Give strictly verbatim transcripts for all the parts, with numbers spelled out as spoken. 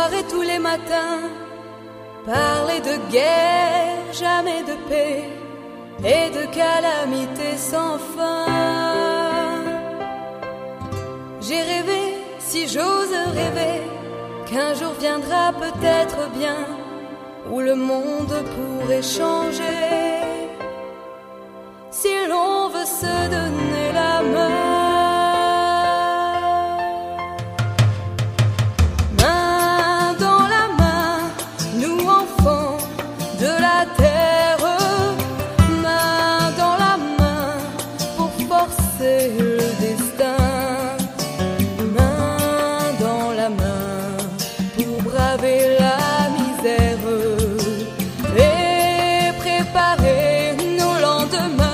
soirée tous les matins, parler de guerre, jamais de paix, et de calamités sans fin. J'ai rêvé, si j'ose rêver, qu'un jour viendra peut-être bien, où le monde pourrait changer, si l'on veut se donner la main. Main dans la main, nous enfants de la terre, main dans la main pour forcer le destin, main dans la main pour braver la misère et préparer nos lendemains.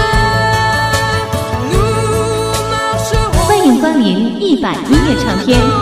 一百音乐唱片